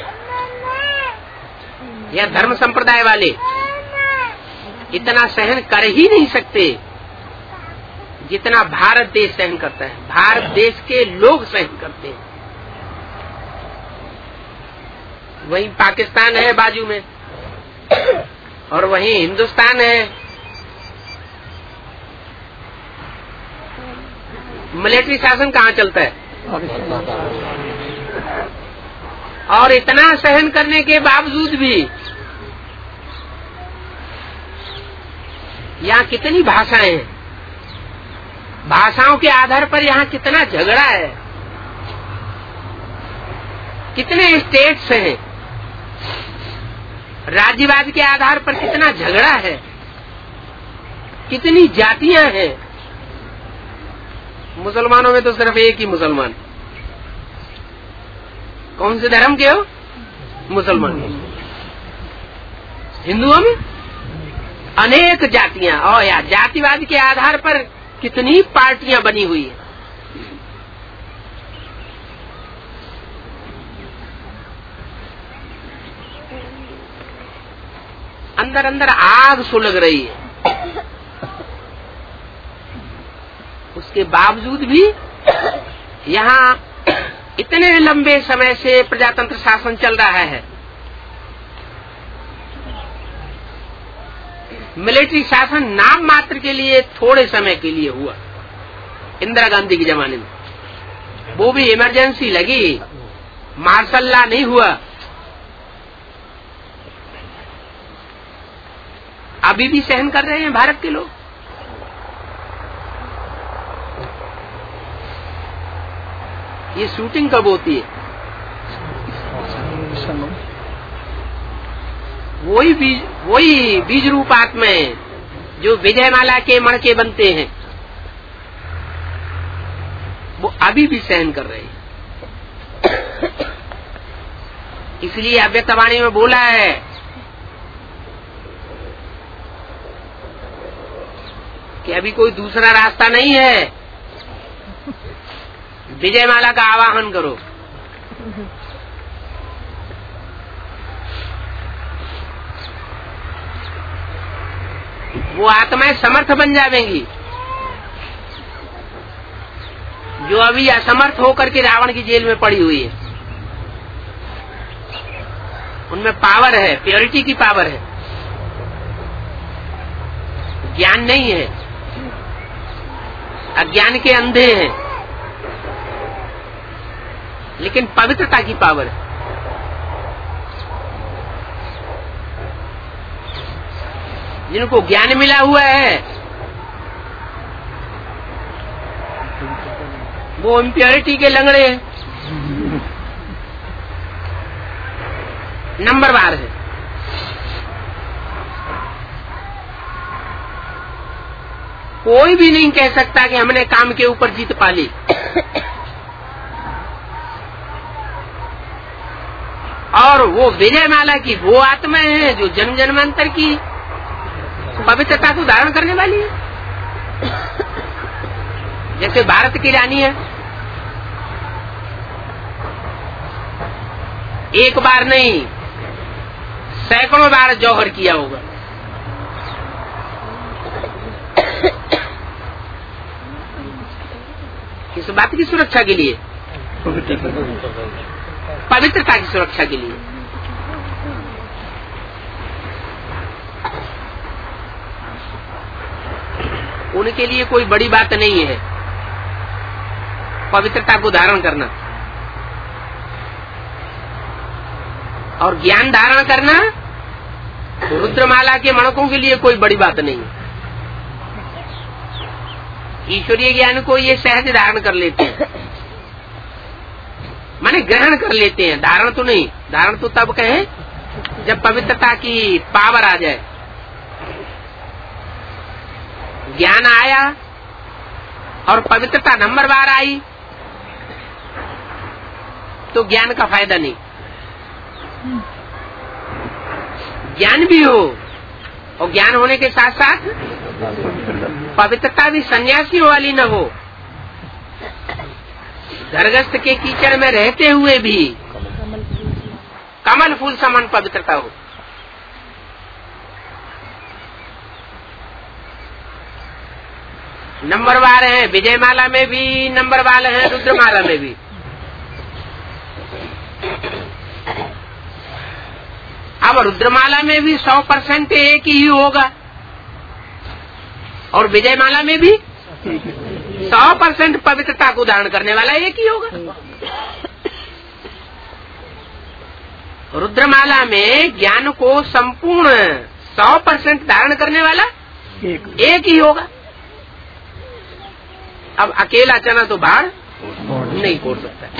या धर्म संप्रदाय वाले इतना सहन कर ही नहीं सकते जितना भारत देश सहन करता है। भारत देश के लोग सहन करते हैं। वहीं पाकिस्तान है बाजू में और वहीं हिंदुस्तान है। मिलिट्री शासन कहाँ चलता है? और इतना सहन करने के बावजूद भी यहाँ कितनी भाषाएं हैं। भाषाओं के आधार पर यहाँ कितना झगड़ा है, कितने स्टेट्स हैं, राज्यवाद के आधार पर कितना झगड़ा है, कितनी जातियां हैं। मुसलमानों में तो सिर्फ एक ही मुसलमान। कौन से धर्म के हो? मुसलमान। हिंदुओं में अनेक जातियां, और या जातिवाद के आधार पर कितनी पार्टियां बनी हुई है। अंदर अंदर आग सुलग रही है। उसके बावजूद भी यहाँ इतने लंबे समय से प्रजातंत्र शासन चल रहा है। मिलिट्री शासन नाम मात्र के लिए थोड़े समय के लिए हुआ इंदिरा गांधी के जमाने में, वो भी इमरजेंसी लगी, मार्शल लॉ नहीं हुआ। अभी भी सहन कर रहे हैं भारत के लोग। ये शूटिंग कब होती है? वही बीज वही बीज रूप आत्माएं जो विजयमाला के मणके बनते हैं, वो अभी भी सहन कर रहे हैं। इसलिए अव्यक्तवाणी में बोला है कि अभी कोई दूसरा रास्ता नहीं है, विजयमाला का आवाहन करो। वो आत्माएं समर्थ बन जाएंगी जो अभी असमर्थ होकर के रावण की जेल में पड़ी हुई है। उनमें पावर है, प्योरिटी की पावर है, ज्ञान नहीं है, अज्ञान के अंधे हैं, लेकिन पवित्रता की पावर है। जिनको ज्ञान मिला हुआ है वो इम्प्योरिटी के लंगड़े हैं, नंबरवार है। कोई भी नहीं कह सकता कि हमने काम के ऊपर जीत पा ली। और वो विजयमाला की वो आत्माएं हैं जो जन्म जन्मांतर की पवित्रता को धारण करने वाली है। जैसे भारत की रानी है, एक बार नहीं सैकड़ों बार जौहर किया होगा। किस बात की सुरक्षा के लिए? पवित्रता की सुरक्षा के लिए। उनके लिए कोई बड़ी बात नहीं है पवित्रता को धारण करना, और ज्ञान धारण करना रुद्रमाला के मणकों के लिए कोई बड़ी बात नहीं है। ईश्वरीय ज्ञान को ये सहज धारण कर लेते हैं, माने ग्रहण कर लेते हैं। धारण तो नहीं, धारण तो तब कहें जब पवित्रता की पावर आ जाए। ज्ञान आया और पवित्रता नंबर बार आई तो ज्ञान का फायदा नहीं। ज्ञान भी हो और ज्ञान होने के साथ साथ पवित्रता भी सन्यासियों वाली न हो। घरगस्त के कीचड़ में रहते हुए भी कमल फूल समान पवित्रता हो। नंबरवार है विजयमाला में भी, नंबरवार है रुद्रमाला में भी। अब रुद्रमाला में भी सौ परसेंट एक ही होगा और विजयमाला में भी सौ परसेंट पवित्रता को धारण करने वाला एक ही होगा। रुद्रमाला में ज्ञान को संपूर्ण सौ परसेंट धारण करने वाला एक, एक ही होगा। अब अकेला चना तो बाहर नहीं फोड़ सकता,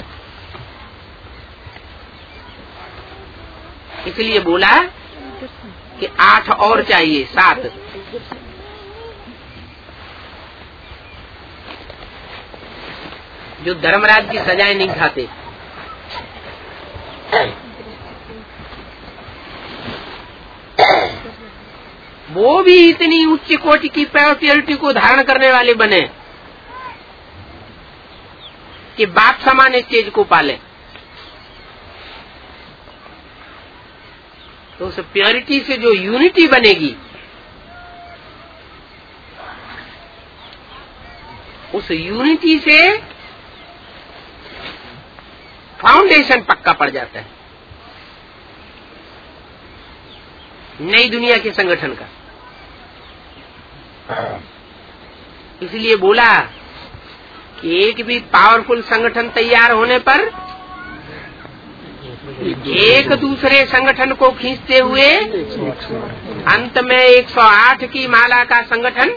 इसलिए बोला कि आठ और चाहिए, सात। जो धर्मराज की सजाएं नहीं खाते, वो भी इतनी उच्च कोटि की प्योरिटी को धारण करने वाले बने कि बाप समान स्टेज को पाले। तो उस प्योरिटी से जो यूनिटी बनेगी, उस यूनिटी से फाउंडेशन पक्का पड़ जाता है नई दुनिया के संगठन का। इसलिए बोला कि एक भी पावरफुल संगठन तैयार होने पर एक दूसरे संगठन को खींचते हुए अंत में एक सौ आठ की माला का संगठन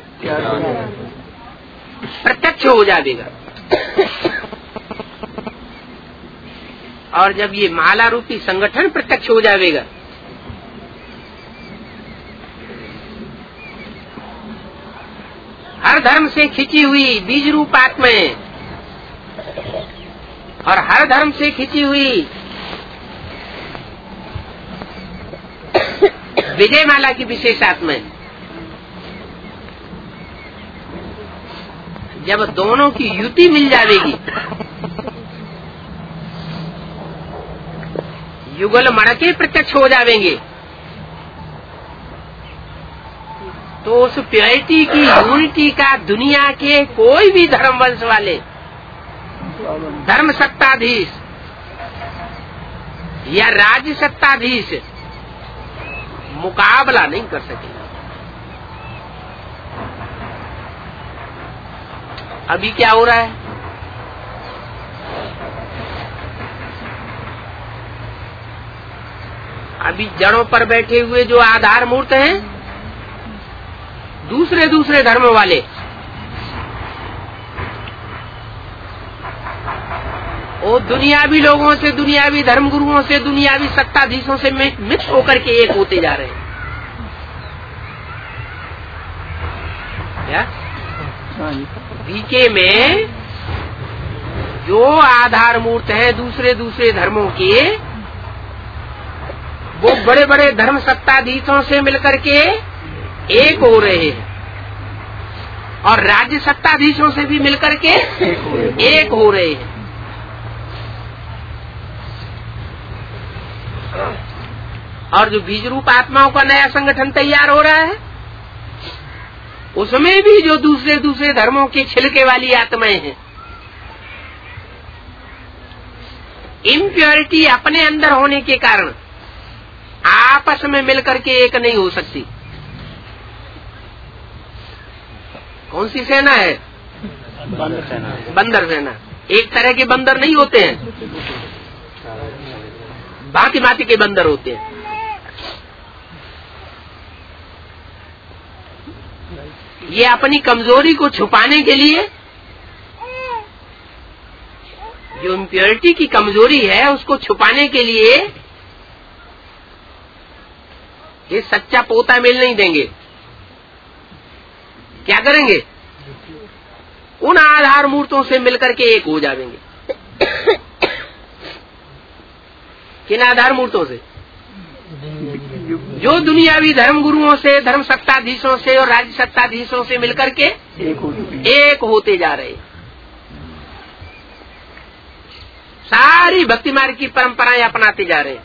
प्रत्यक्ष हो जाएगा। और जब ये माला रूपी संगठन प्रत्यक्ष हो जाएगा हर धर्म से खिंची हुई बीज रूप आत्माएं और हर धर्म से खिंची हुई विजय माला की विशेष आत्माएं, जब दोनों की युति मिल जाएगी, युगल मणके प्रत्यक्ष हो जाएंगे, तो उस प्योरिटी की यूनिटी का दुनिया के कोई भी धर्म वंश वाले धर्म सत्ताधीश या राज्य सत्ताधीश मुकाबला नहीं कर सकेगा। अभी क्या हो रहा है? अभी जड़ों पर बैठे हुए जो आधार मूर्त हैं, दूसरे दूसरे धर्म वाले, वो दुनियावी लोगों से, दुनियावी धर्मगुरुओं से, दुनियावी सत्ताधीशों से मिक्स होकर के एक होते जा रहे हैं। क्या बीके में जो आधार मूर्त है दूसरे दूसरे धर्मों के, वो बड़े बड़े धर्म सत्ताधीशों से मिलकर के एक हो रहे हैं और राज्य सत्ताधीशों से भी मिलकर के एक हो रहे हैं। और जो बीज रूप आत्माओं का नया संगठन तैयार हो रहा है, उसमें भी जो दूसरे दूसरे धर्मों के छिलके वाली आत्माएं हैं, इम्प्योरिटी अपने अंदर होने के कारण आपस में मिलकर के एक नहीं हो सकती। कौन सी सेना है? बंदर सेना। बंदर सेना। एक तरह के बंदर नहीं होते हैं, भांति भांति के बंदर होते हैं। ये अपनी कमजोरी को छुपाने के लिए, जो इम्प्योरिटी की कमजोरी है उसको छुपाने के लिए ये सच्चा पोता मेल नहीं देंगे। क्या करेंगे? उन आधार मूर्तों से मिलकर के एक हो जाएंगे। किन आधार मूर्तों से? जो दुनियावी धर्म गुरुओं से, धर्म सत्ताधीशों से और राज्य सत्ताधीशों से मिलकर के एक होते जा रहे। सारी भक्ति मार्ग की परंपराएं अपनाते जा रहे।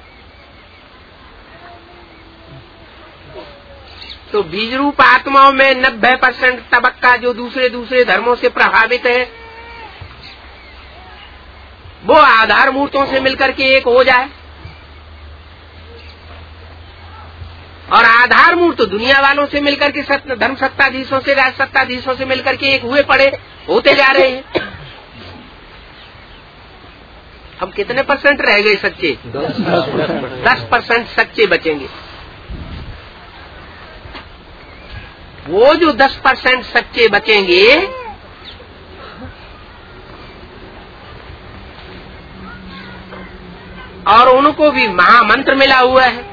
तो बीज रूप आत्माओं में नब्बे परसेंट तबक्का जो दूसरे दूसरे धर्मों से प्रभावित है, वो आधार मूर्तों से मिलकर के एक हो जाए। और आधार मूर्त तो दुनिया वालों से मिलकर के धर्म सत्ताधीशों से, राज सत्ताधीशों से मिलकर के एक हुए पड़े होते जा रहे हैं। अब कितने परसेंट रह गए सच्चे? दस परसेंट सच्चे बचेंगे। वो जो दस परसेंट सच्चे बचेंगे, और उनको भी महामंत्र मिला हुआ है।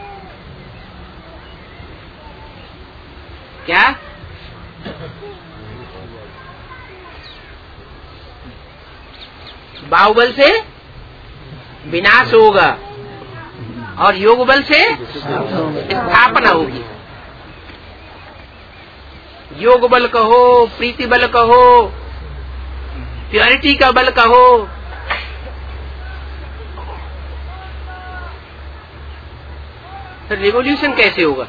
क्या? बाहुबल से विनाश होगा और योग बल से स्थापना होगी। योग बल कहो, प्रीति बल कहो, प्योरिटी का बल कहो, फिर रिवॉल्यूशन कैसे होगा?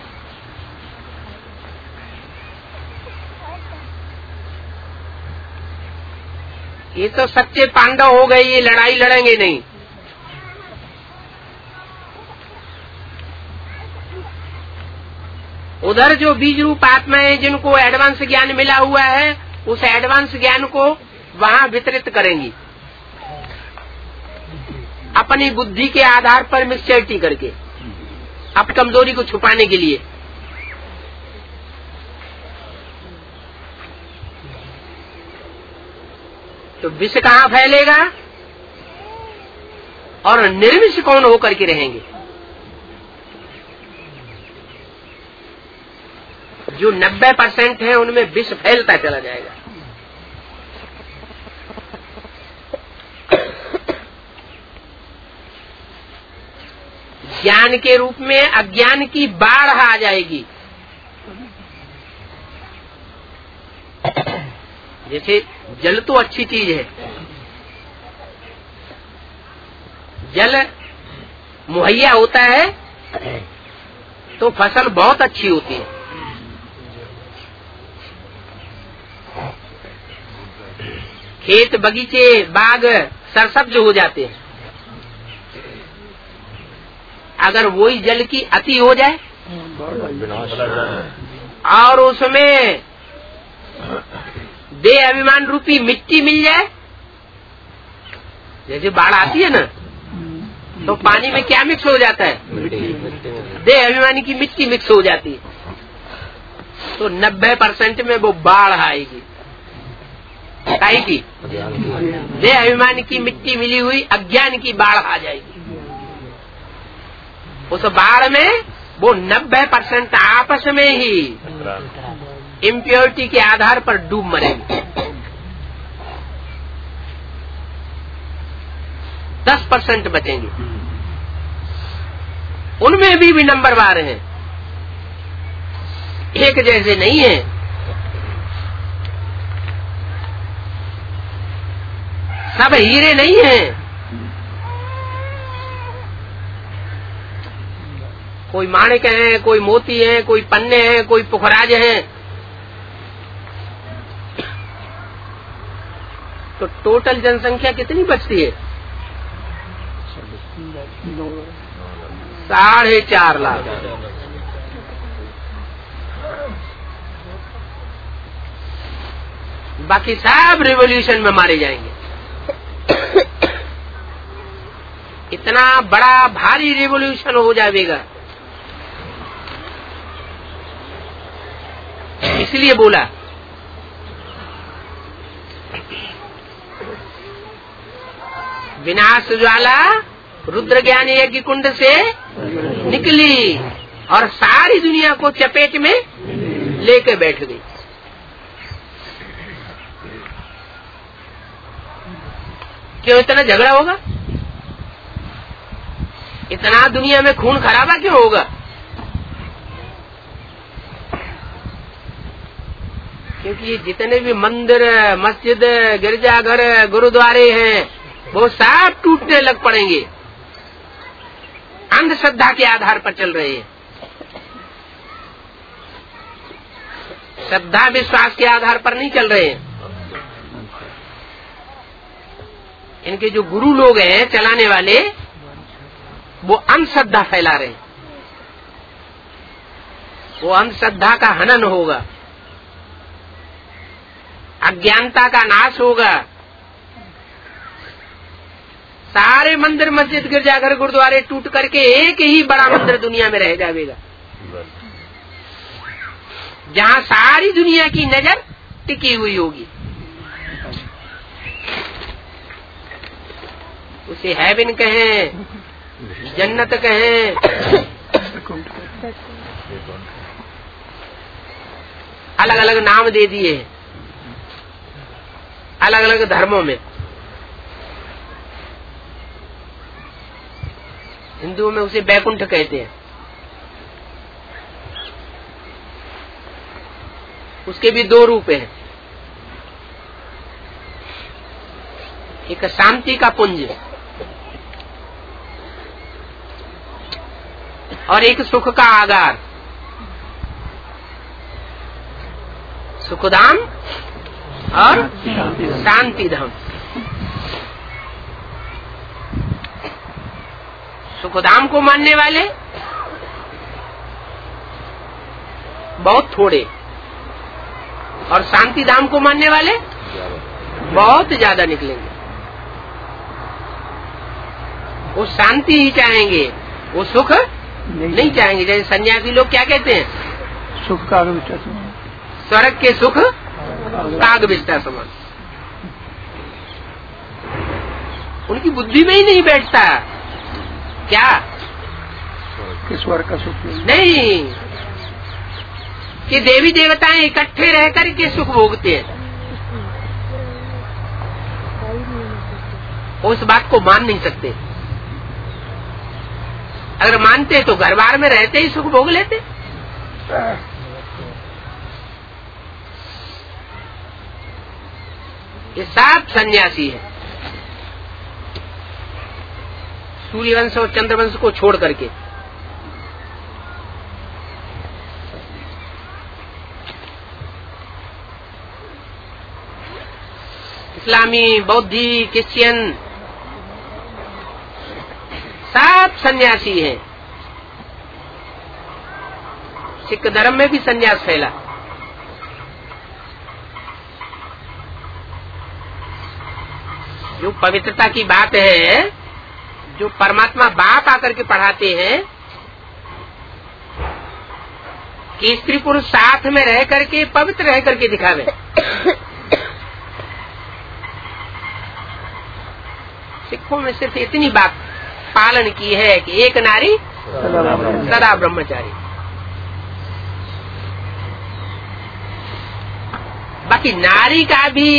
ये तो सच्चे पांडव हो गए, ये लड़ाई लड़ेंगे नहीं। उधर जो बीज रूप आत्माएं जिनको एडवांस ज्ञान मिला हुआ है, उस एडवांस ज्ञान को वहां वितरित करेंगी अपनी बुद्धि के आधार पर मिक्सचरिटी करके, अपनी कमजोरी को छुपाने के लिए। तो विष कहाँ फैलेगा और निर्विष कौन होकर के रहेंगे? जो नब्बे परसेंट है उनमें विष फैलता चला जाएगा। ज्ञान के रूप में अज्ञान की बाढ़ आ जाएगी। जैसे जल तो अच्छी चीज है, जल मुहैया होता है तो फसल बहुत अच्छी होती है। खेत, बगीचे, बाग सरसब्ज हो जाते हैं। अगर वही जल की अति हो जाए और उसमें देह अभिमान रूपी मिट्टी मिल जाए, जैसे बाढ़ आती है ना, तो पानी में क्या मिक्स हो जाता है? देह अभिमानी की मिट्टी मिक्स हो जाती है। तो नब्बे परसेंट में वो बाढ़ आएगी। काई की? देह अभिमान की मिट्टी मिली हुई अज्ञान की बाढ़ आ जाएगी। उस बाढ़ में वो नब्बे परसेंट आपस में ही इम्प्योरिटी के आधार पर डूब मरेंगे। दस परसेंट बचेंगे, उनमें भी, भी नंबरवार हैं, एक जैसे नहीं है। सब हीरे नहीं हैं। कोई माणिक हैं, कोई मोती हैं, कोई पन्ने हैं, कोई पुखराज हैं। तो टोटल जनसंख्या कितनी बचती है? साढ़े चार लाख। बाकी सब रिवॉल्यूशन में मारे जाएंगे। इतना बड़ा भारी रिवॉल्यूशन हो जाएगा। इसलिए बोला। विनाश ज्वाला रुद्र ज्ञान यज्ञ कुंड से निकली और सारी दुनिया को चपेट में लेके बैठ गई। क्यों इतना झगड़ा होगा? इतना दुनिया में खून खराबा क्यों होगा? क्योंकि ये जितने भी मंदिर, मस्जिद, गिरजाघर, गुरुद्वारे हैं वो सब टूटने लग पड़ेंगे। अंधश्रद्धा के आधार पर चल रहे हैं। श्रद्धा विश्वास के आधार पर नहीं चल रहे हैं। इनके जो गुरु लोग हैं चलाने वाले, वो अंधश्रद्धा फैला रहे हैं। वो अंधश्रद्धा का हनन होगा, अज्ञानता का नाश होगा। सारे मंदिर, मस्जिद, गिरजाघर, गुरुद्वारे टूट करके एक ही बड़ा मंदिर दुनिया में रह जाएगा, जहाँ सारी दुनिया की नजर टिकी हुई होगी। उसे हेवन कहें, जन्नत कहें, अलग अलग नाम दे दिए हैं अलग अलग धर्मों में। हिंदुओं में उसे बैकुंठ कहते हैं। उसके भी दो रूप हैं, एक शांति का पुंज और एक सुख का आगार। सुखधाम और शांति धाम। सुखधाम को मानने वाले बहुत थोड़े और शांति धाम को मानने वाले बहुत ज्यादा निकलेंगे। वो शांति ही चाहेंगे, वो सुख नहीं, नहीं चाहेंगे। जैसे सन्यासी लोग क्या कहते हैं? सुख का विष्टा समान, स्वर्ग के सुख काग विष्टा समान। उनकी बुद्धि में ही नहीं बैठता क्या कि स्वर्ग का सुख नहीं, कि देवी देवताएं इकट्ठे रह कर के सुख भोगते हैं। उस बात को मान नहीं सकते। अगर मानते तो घर बार में रहते ही सुख भोग लेते। ये सब सन्यासी है, सूर्यवंश और चंद्रवंश को छोड़ करके। इस्लामी, बौद्धि, क्रिश्चियन सब सन्यासी हैं। सिख धर्म में भी सन्यास फैला। जो पवित्रता की बात है, जो परमात्मा बाप आकर के पढ़ाते हैं कि स्त्री पुरुष साथ में रह करके पवित्र रह करके दिखावे। सिखों में सिर्फ इतनी बात पालन की है कि एक नारी सदा ब्रह्मचारी। बाकी नारी का भी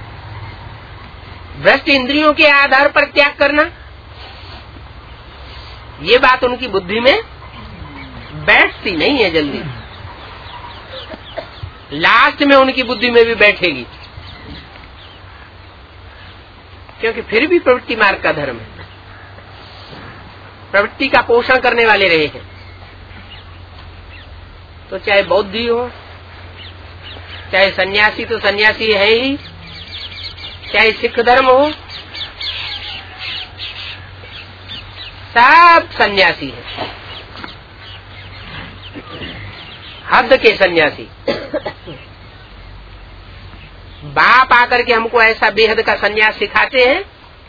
भ्रष्ट इंद्रियों के आधार पर त्याग करना, ये बात उनकी बुद्धि में बैठती नहीं है जल्दी। लास्ट में उनकी बुद्धि में भी बैठेगी, क्योंकि फिर भी प्रवृत्ति मार्ग का धर्म है। प्रवृत्ति का पोषण करने वाले रहे हैं। तो चाहे बौद्धि हो, चाहे सन्यासी तो सन्यासी है ही, चाहे सिख धर्म हो, सब सन्यासी है। हद के सन्यासी। बाप आकर के हमको ऐसा बेहद का सन्यास सिखाते हैं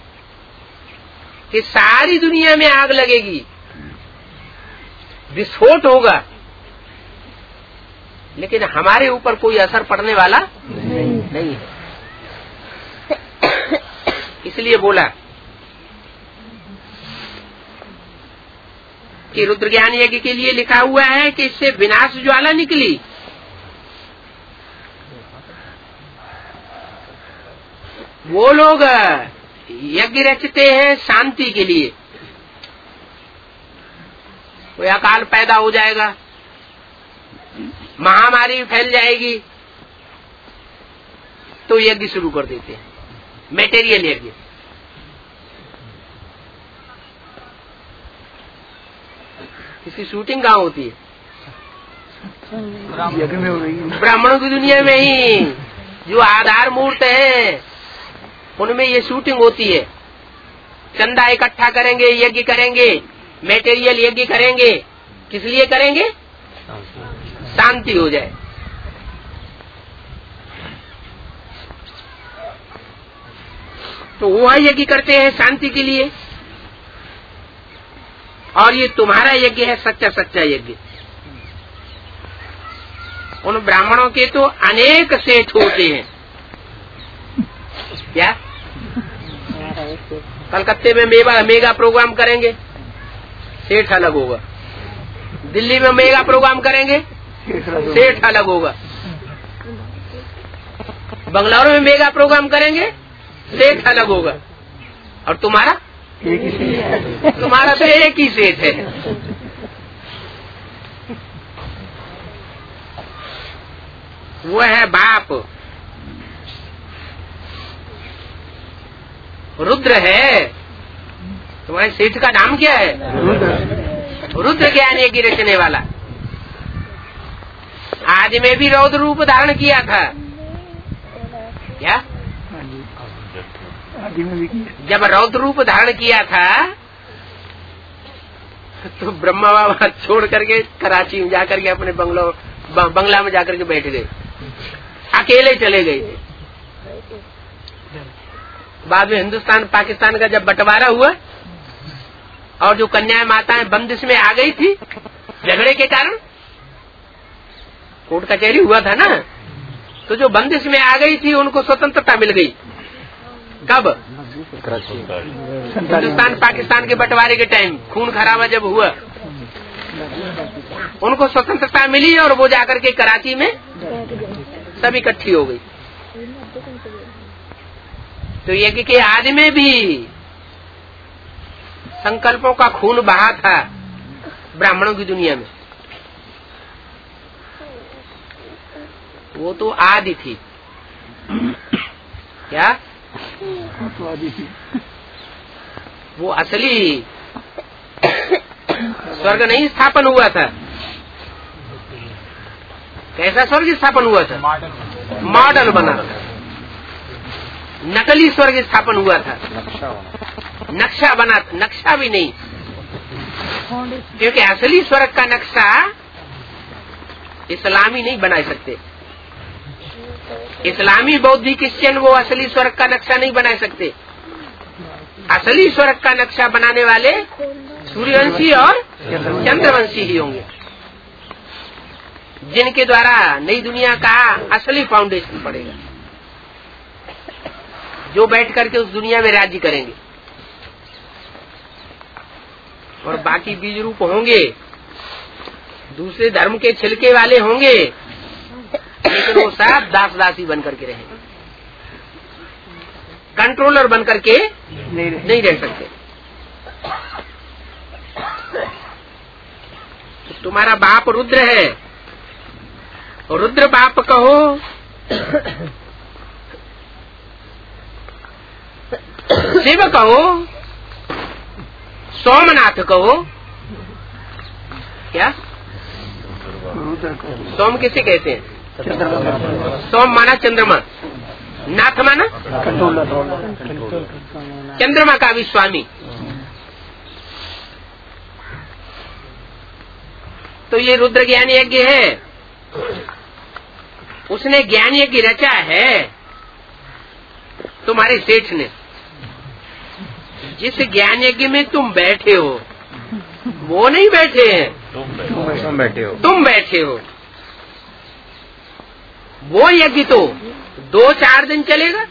कि सारी दुनिया में आग लगेगी, विस्फोट होगा, लेकिन हमारे ऊपर कोई असर पड़ने वाला नहीं, नहीं है। इसलिए बोला कि रुद्र ज्ञान यज्ञ के लिए लिखा हुआ है कि इससे विनाश ज्वाला निकली। वो लोग यज्ञ रचते हैं शांति के लिए। कोई अकाल पैदा हो जाएगा, महामारी फैल जाएगी, तो यज्ञ शुरू कर देते हैं, मेटेरियल यज्ञ। इसकी शूटिंग कहाँ होती है? यज्ञ में हो रही है। ब्राह्मणों की दुनिया में ही जो आधार मूर्त है उनमें ये शूटिंग होती है। चंदा इकट्ठा करेंगे, यज्ञ करेंगे, मेटेरियल यज्ञ करेंगे। किस लिए करेंगे? शांति हो जाए। तो वह यज्ञ करते हैं शांति के लिए। और ये तुम्हारा यज्ञ है सच्चा सच्चा यज्ञ। उन ब्राह्मणों के तो अनेक सेठ होते हैं। क्या कलकत्ते में मेगा मेगा प्रोग्राम करेंगे, सेठ अलग होगा। दिल्ली में मेगा प्रोग्राम करेंगे, सेठ अलग होगा। बंगलौर में मेगा प्रोग्राम करेंगे, सेठ अलग होगा। और तुम्हारा एक ही सेठ, तुम्हारा तो एक ही सेठ है। वो है बाप, रुद्र है। तुम्हारे सेठ का नाम क्या है? रुद्र ज्ञान यज्ञ रचने वाला। आज में भी रौद्र रूप धारण किया था। क्या? आदि में भी किया। जब रौद्र रूप धारण किया था तो ब्रह्मा बाबा छोड़ करके कराची में जाकर के अपने बंगलो बंगला में जाकर के बैठ गए, अकेले चले गए। बाद में हिंदुस्तान पाकिस्तान का जब बंटवारा हुआ और जो कन्याएं माताएं बंदिश में आ गई थी झगड़े के कारण, कोर्ट कचहरी हुआ था ना, तो जो बंदिश में आ गई थी उनको स्वतंत्रता मिल गई। कब? हिंदुस्तान पाकिस्तान के बंटवारे के टाइम, खून खराबा जब हुआ, उनको स्वतंत्रता मिली और वो जाकर के कराची में सब इकट्ठी हो गई। तो यज्ञ के आदि में भी संकल्पों का खून बहा था ब्राह्मणों की दुनिया में। वो तो आदि थी। क्या? तो आदि थी। वो असली स्वर्ग नहीं स्थापन हुआ था। कैसा स्वर्ग स्थापन हुआ था? मॉडल बना था। नकली स्वर्ग स्थापन हुआ था। नक्शा बना, नक्शा भी नहीं, क्योंकि असली स्वर्ग का नक्शा इस्लामी नहीं बना सकते। इस्लामी, बौद्धिक, क्रिश्चियन वो असली स्वर्ग का नक्शा नहीं बना सकते। असली स्वर्ग का नक्शा बनाने वाले सूर्यवंशी और चंद्रवंशी ही होंगे, जिनके द्वारा नई दुनिया का असली फाउंडेशन पड़ेगा, जो बैठ करके उस दुनिया में राज्य करेंगे। और बाकी बीज रूप होंगे, दूसरे धर्म के छिलके वाले होंगे, लेकिन वो सब दास दासी बन करके रहेंगे, कंट्रोलर बन करके नहीं, नहीं रह सकते। तो तुम्हारा बाप रुद्र है, और रुद्र बाप कहो, शिव कहो, सोमनाथ कहो। क्या? सोम किसे कहते हैं? सोम माना चंद्रमा, नाथ माना चंद्रमा का भी स्वामी। तो ये रुद्र ज्ञान यज्ञ है, उसने ज्ञान यज्ञ रचा है तुम्हारे सेठ ने। जिस ज्ञान यज्ञ में तुम बैठे हो वो नहीं बैठे हैं, तुम बैठे हो, तुम बैठे हो। वो यज्ञ तो दो चार दिन चलेगा,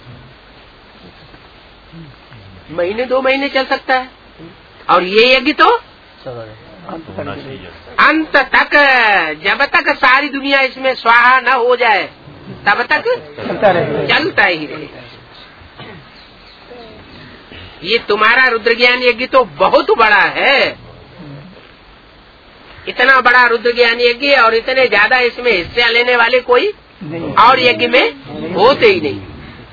महीने दो महीने चल सकता है, और ये यज्ञ तो अंत तक, जब तक सारी दुनिया इसमें स्वाहा न हो जाए तब तक चलता ही रहेगा। ये तुम्हारा रुद्र ज्ञान यज्ञ तो बहुत बड़ा है, इतना बड़ा रुद्र ज्ञान यज्ञ, और इतने ज्यादा इसमें हिस्सा लेने वाले कोई और यज्ञ में होते ही नहीं।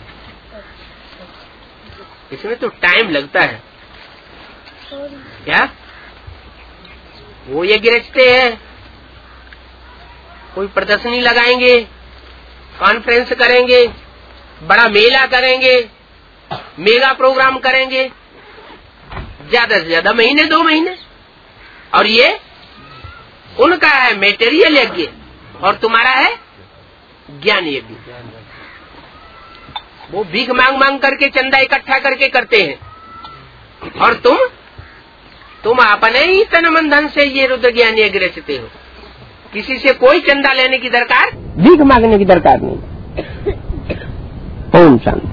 इसमें तो टाइम लगता है। क्या वो यज्ञ रचते हैं, कोई प्रदर्शनी लगाएंगे, कॉन्फ्रेंस करेंगे, बड़ा मेला करेंगे, मेगा प्रोग्राम करेंगे, ज्यादा से ज्यादा महीने दो महीने, और ये उनका है मेटेरियल यज्ञ, और तुम्हारा है ज्ञान यज्ञ। वो भीख मांग मांग करके चंदा इकट्ठा करके करते हैं, और तुम तुम अपने ही तन मन धन से ये रुद्र ज्ञान यज्ञ रचते हो। किसी से कोई चंदा लेने की दरकार, भीख मांगने की दरकार नहीं। ओम शांति।